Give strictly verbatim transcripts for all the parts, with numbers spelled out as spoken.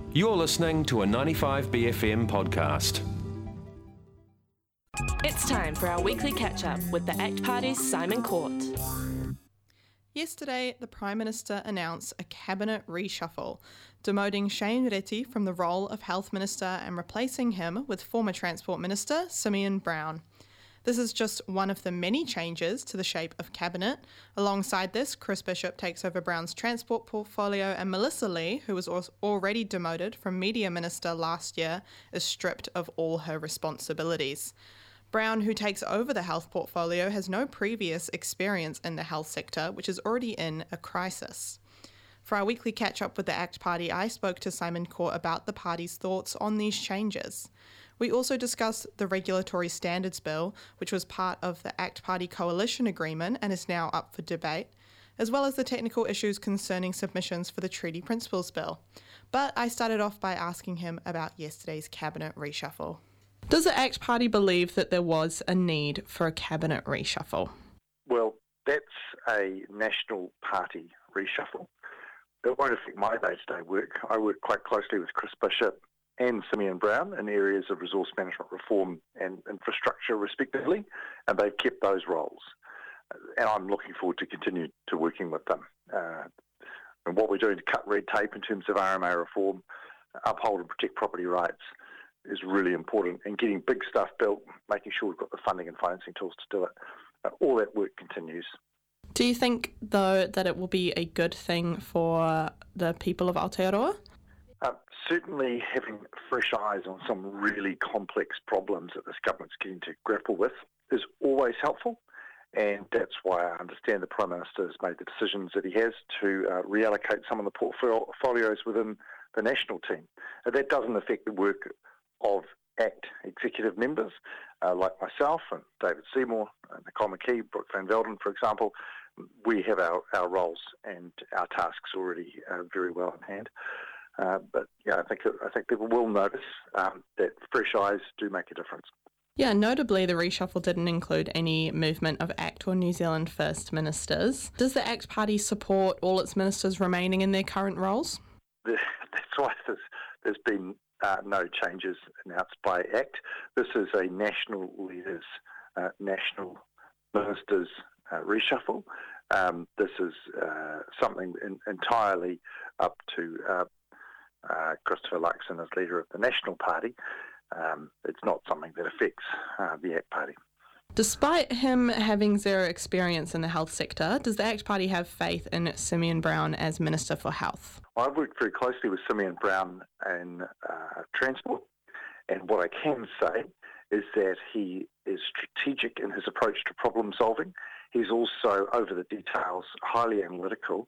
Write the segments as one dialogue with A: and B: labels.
A: You're listening to a ninety-five B F M podcast.
B: It's time for our weekly catch-up with the ACT Party's Simon Court.
C: Yesterday, the Prime Minister announced a cabinet reshuffle, demoting Shane Reti from the role of Health Minister and replacing him with former Transport Minister Simeon Brown. This is just one of the many changes to the shape of cabinet. Alongside this, Chris Bishop takes over Brown's transport portfolio, and Melissa Lee, who was already demoted from Media Minister last year, is stripped of all her responsibilities. Brown, who takes over the health portfolio, has no previous experience in the health sector, which is already in a crisis. For our weekly catch-up with the ACT Party, I spoke to Simon Court about the party's thoughts on these changes. We also discussed the Regulatory Standards Bill, which was part of the ACT Party coalition agreement and is now up for debate, as well as the technical issues concerning submissions for the Treaty Principles Bill. But I started off by asking him about yesterday's cabinet reshuffle. Does the ACT Party believe that there was a need for a cabinet reshuffle?
D: Well, that's a national party reshuffle. It won't affect my day-to-day work. I work quite closely with Chris Bishop and Simeon Brown in areas of resource management reform and infrastructure, respectively, and they've kept those roles. And I'm looking forward to continue to working with them. Uh, and what we're doing to cut red tape in terms of R M A reform, uphold and protect property rights, is really important. And getting big stuff built, making sure we've got the funding and financing tools to do it, uh, all that work continues.
C: Do you think, though, that it will be a good thing for the people of Aotearoa?
D: Uh, certainly having fresh eyes on some really complex problems that this government's getting to grapple with is always helpful, and that's why I understand the Prime Minister has made the decisions that he has to uh, reallocate some of the portfolios within the national team. And that doesn't affect the work of ACT executive members uh, like myself and David Seymour, and Nicole McKee, Brooke Van Velden, for example. We have our, our roles and our tasks already uh, very well in hand. Uh, but yeah, I think I think people will notice um, that fresh eyes do make a difference.
C: Yeah, notably the reshuffle didn't include any movement of ACT or New Zealand First Ministers. Does the ACT Party support all its ministers remaining in their current roles?
D: That's why there's, there's been uh, no changes announced by ACT. This is a national leaders, uh, national ministers uh, reshuffle. Um, this is uh, something in, entirely up to uh, Uh, Christopher Luxon as leader of the National Party. Um, it's not something that affects uh, the ACT Party.
C: Despite him having zero experience in the health sector, does the ACT Party have faith in Simeon Brown as Minister for Health?
D: I've worked very closely with Simeon Brown in uh, transport, and what I can say is that he is strategic in his approach to problem solving. He's also, over the details, highly analytical,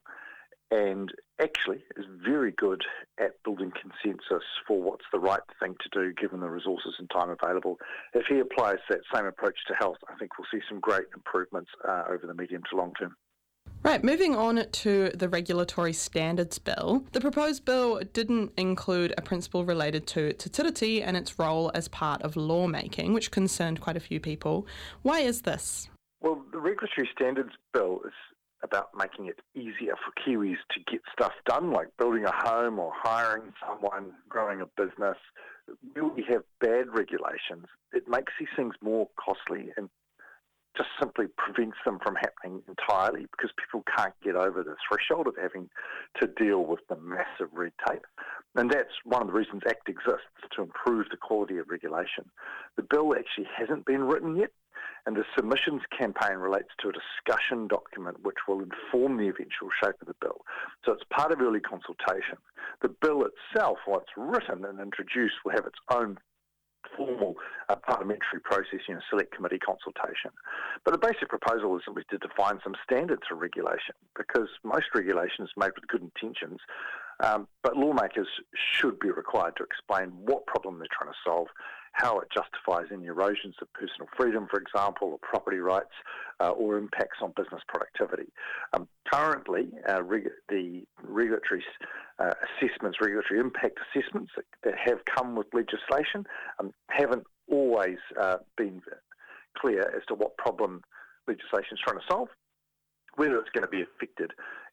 D: and actually is very good at building consensus for what's the right thing to do given the resources and time available. If he applies that same approach to health, I think we'll see some great improvements uh, over the medium to long term.
C: Right, moving on to the Regulatory Standards Bill. The proposed bill didn't include a principle related to Te Tiriti and its role as part of lawmaking, which concerned quite a few people. Why is this?
D: Well, the Regulatory Standards Bill is about making it easier for Kiwis to get stuff done, like building a home or hiring someone, growing a business. When we have bad regulations, it makes these things more costly and just simply prevents them from happening entirely because people can't get over the threshold of having to deal with the massive red tape. And that's one of the reasons ACT exists, to improve the quality of regulation. The bill actually hasn't been written yet, and the submissions campaign relates to a discussion document which will inform the eventual shape of the bill. So it's part of early consultation. The bill itself, once written and introduced, will have its own formal uh, parliamentary process, you know, select committee consultation. But the basic proposal is simply to define some standards for regulation, because most regulation is made with good intentions, um, but lawmakers should be required to explain what problem they're trying to solve, how it justifies any erosions of personal freedom, for example, or property rights, uh, or impacts on business productivity. Um, currently, uh, reg- the regulatory uh, assessments, regulatory impact assessments that, that have come with legislation um, haven't always uh, been clear as to what problem legislation is trying to solve, whether it's going to be affected,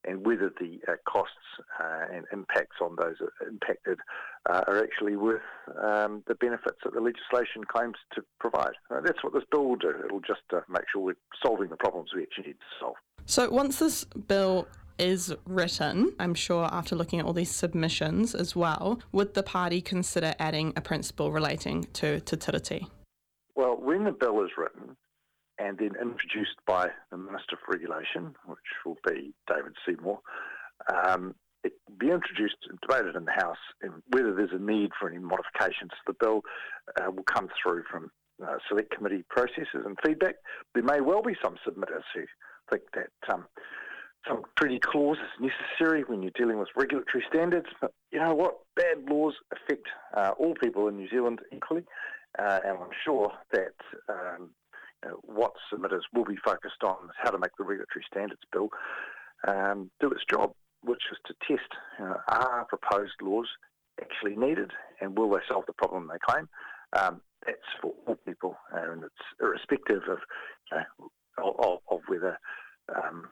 D: and whether the uh, costs uh, and impacts on those impacted uh, are actually worth um, the benefits that the legislation claims to provide. Uh, that's what this bill will do. It'll just uh, make sure we're solving the problems we actually need to solve.
C: So once this bill is written, I'm sure after looking at all these submissions as well, would the party consider adding a principle relating to Te Tiriti?
D: Well, when the bill is written and then introduced by the Minister for Regulation, which will be David Seymour, um, it will be introduced and debated in the House, and whether there's a need for any modifications to the bill uh, will come through from uh, select committee processes and feedback. There may well be some submitters who think that um, some treaty clause is necessary when you're dealing with regulatory standards, but you know what? Bad laws affect uh, all people in New Zealand equally, uh, and I'm sure that um, you know, what submitters will be focused on is how to make the regulatory standards bill um, do its job, which is to test you know, are proposed laws actually needed, and will they solve the problem they claim? Um, that's for all people, uh, and it's irrespective of you know, of, of whether um,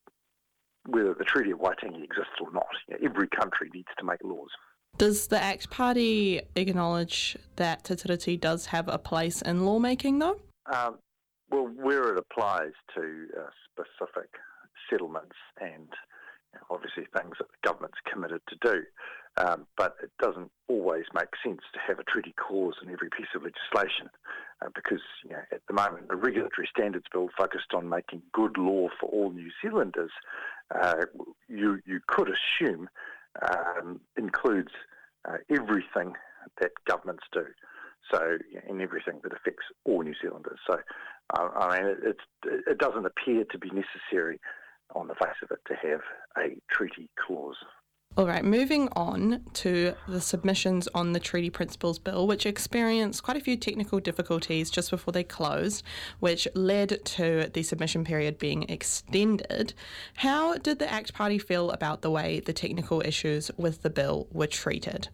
D: whether the Treaty of Waitangi exists or not. You know, every country needs to make laws.
C: Does the ACT Party acknowledge that Te Tiriti does have a place in lawmaking, though?
D: Um, well, where it applies to uh, specific settlements and you know, obviously things that the government's committed to do, um, but it doesn't always make sense to have a treaty clause in every piece of legislation uh, because you know, at the moment the regulatory standards bill focused on making good law for all New Zealanders, uh, you, you could assume um, includes uh, everything that governments do. So, in everything that affects all New Zealanders. So, uh, I mean, it, it's, it doesn't appear to be necessary on the face of it to have a treaty clause.
C: All right, moving on to the submissions on the Treaty Principles Bill, which experienced quite a few technical difficulties just before they closed, which led to the submission period being extended. How did the ACT Party feel about the way the technical issues with the bill were treated?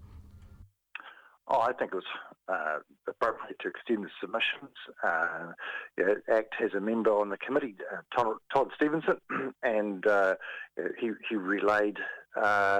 D: Oh, I think it was uh, appropriate to extend the submissions. Uh, yeah, ACT has a member on the committee, uh, Todd, Todd Stevenson, and uh, he, he relayed uh,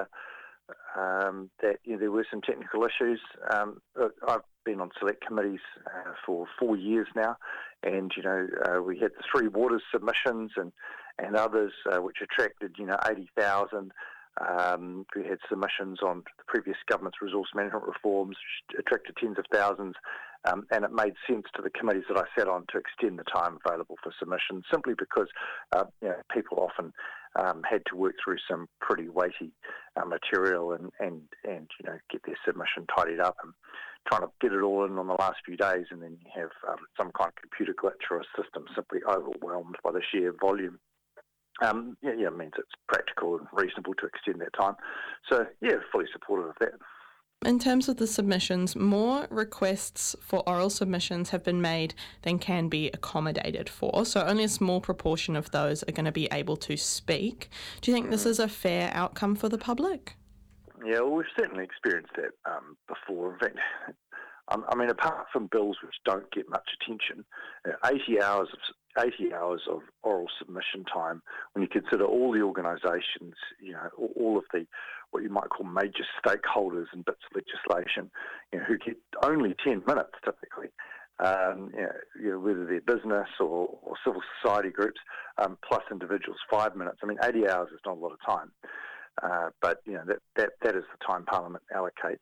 D: um, that you know, there were some technical issues. Um, I've been on select committees uh, for four years now, and you know uh, we had the Three Waters submissions and and others uh, which attracted you know eighty thousand. Um, we had submissions on the previous government's resource management reforms, which attracted tens of thousands, um, and it made sense to the committees that I sat on to extend the time available for submissions, simply because uh, you know, people often um, had to work through some pretty weighty uh, material and, and, and you know get their submission tidied up, and trying to get it all in on the last few days, and then you have um, some kind of computer glitch or a system simply overwhelmed by the sheer volume. Um, yeah, yeah, it means it's practical and reasonable to extend that time. So, yeah, fully supportive of that.
C: In terms of the submissions, more requests for oral submissions have been made than can be accommodated for, so only a small proportion of those are going to be able to speak. Do you think mm. this is a fair outcome for the public?
D: Yeah, well, we've certainly experienced that um, before. In fact, I mean, apart from bills which don't get much attention, eighty hours of eighty hours of oral submission time, when you consider all the organisations, you know, all of the what you might call major stakeholders in bits of legislation, you know, who get only ten minutes typically, um, you know, you know, whether they're business or, or civil society groups, um, plus individuals five minutes. I mean, eighty hours is not a lot of time, uh, but you know that, that that is the time Parliament allocates.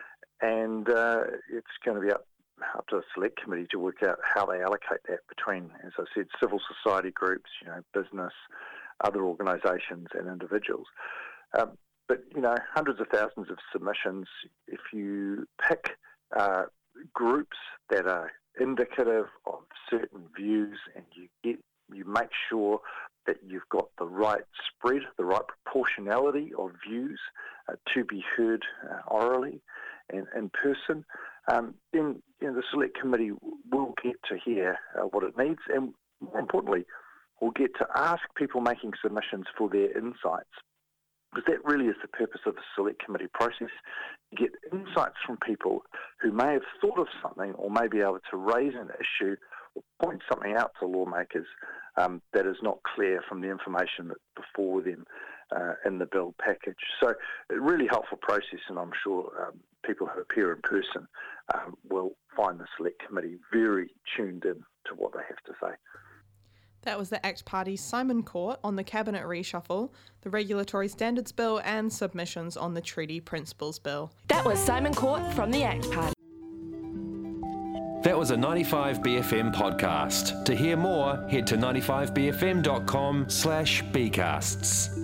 D: And uh, it's going to be up, up to the select committee to work out how they allocate that between, as I said, civil society groups, you know, business, other organisations and individuals. Um, but, you know, hundreds of thousands of submissions, if you pick uh, groups that are indicative of certain views and you get, you make sure that you've got the right spread, the right proportionality of views uh, to be heard uh, orally and in person, um, then you know, the select committee will get to hear uh, what it needs, and more importantly, will get to ask people making submissions for their insights, because that really is the purpose of the select committee process, to get insights from people who may have thought of something or may be able to raise an issue or point something out to lawmakers um, that is not clear from the information that's before them. uh, in the bill package. So a really helpful process, and I'm sure um, people who appear in person um, will find the Select Committee very tuned in to what they have to say.
C: That was the ACT Party's Simon Court on the Cabinet reshuffle, the Regulatory Standards Bill and submissions on the Treaty Principles Bill.
B: That was Simon Court from the ACT Party.
A: That was a ninety-five B F M podcast. To hear more, head to ninety-five b f m dot com slash bcasts.